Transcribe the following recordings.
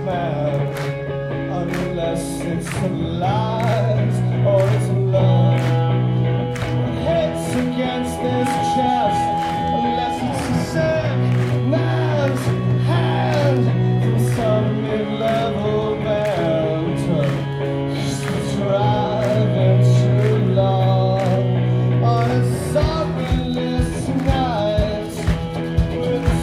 man, unless it's lies or it's love. It hits against this chest, unless it's a sick man's hand from some mid-level band to driving too long on a sorrowless night with a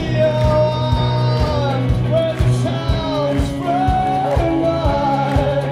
stereo on, where the town's from mine.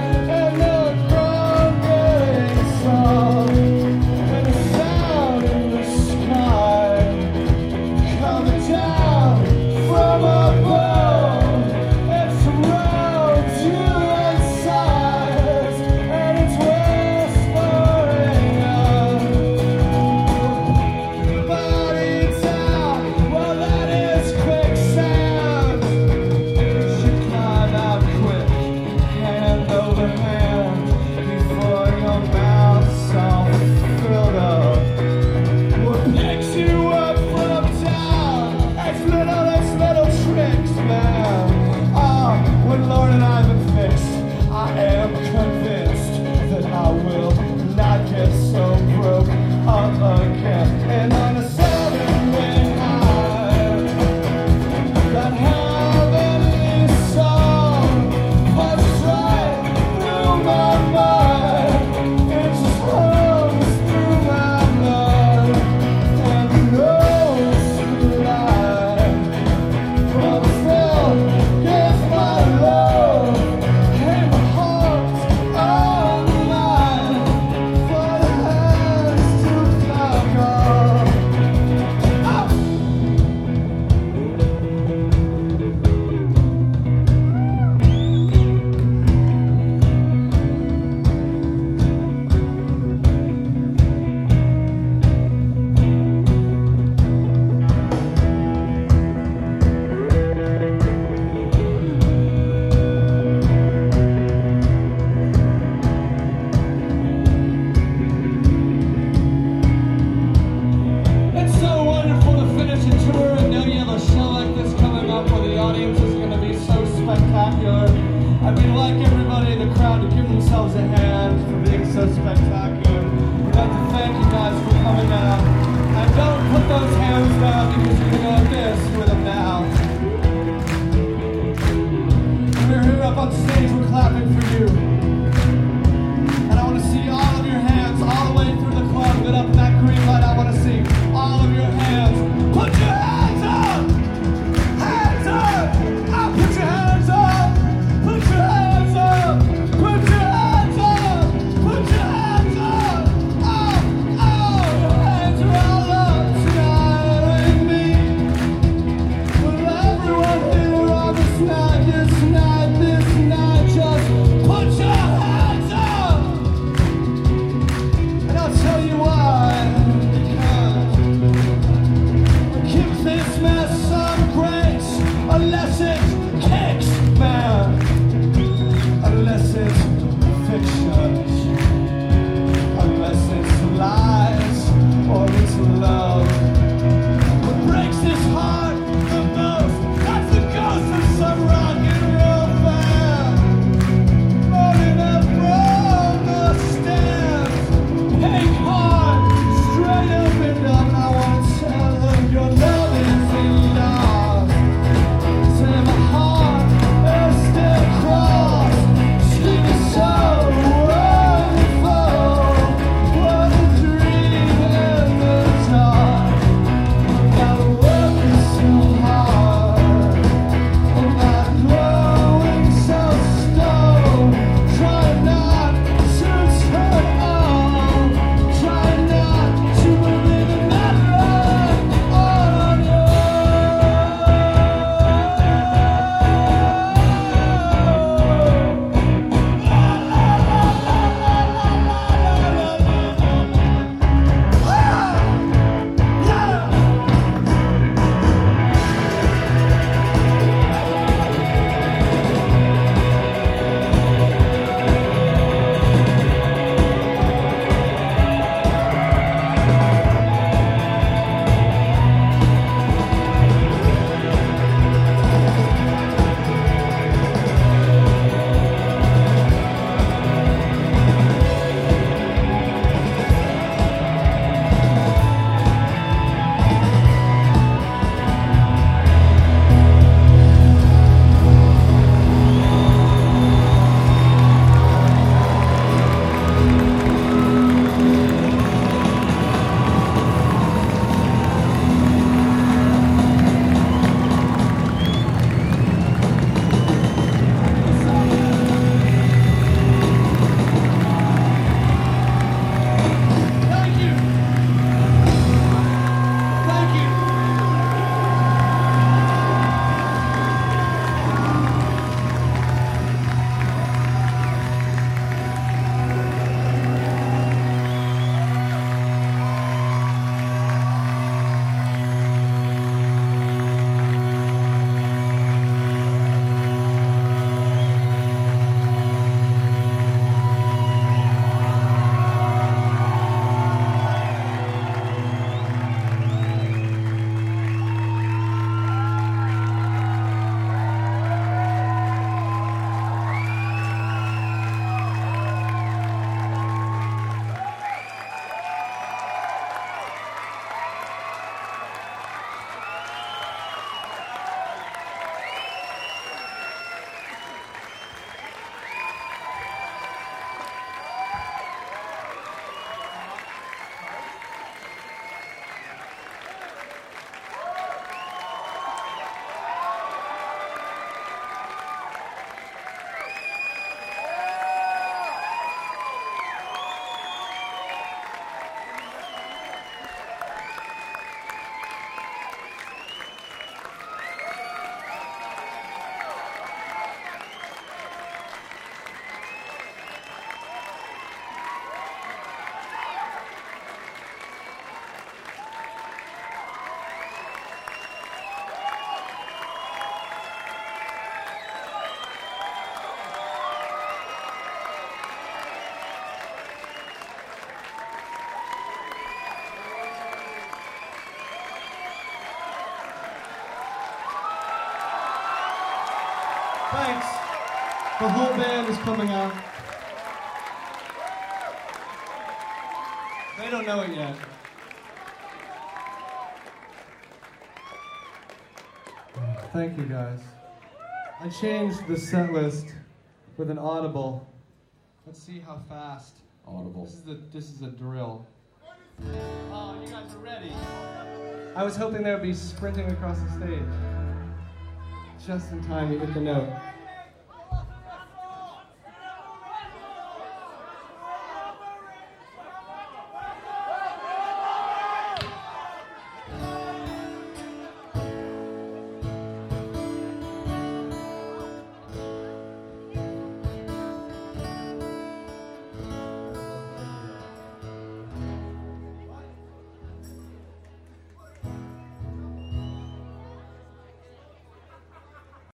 Thanks. The whole band is coming out. They don't know it yet. Thank you, guys. I changed the set list with an audible. Let's see how fast. Audible. This is a drill. Oh, you guys are ready. I was hoping they would be sprinting across the stage. Just in time to hit the note.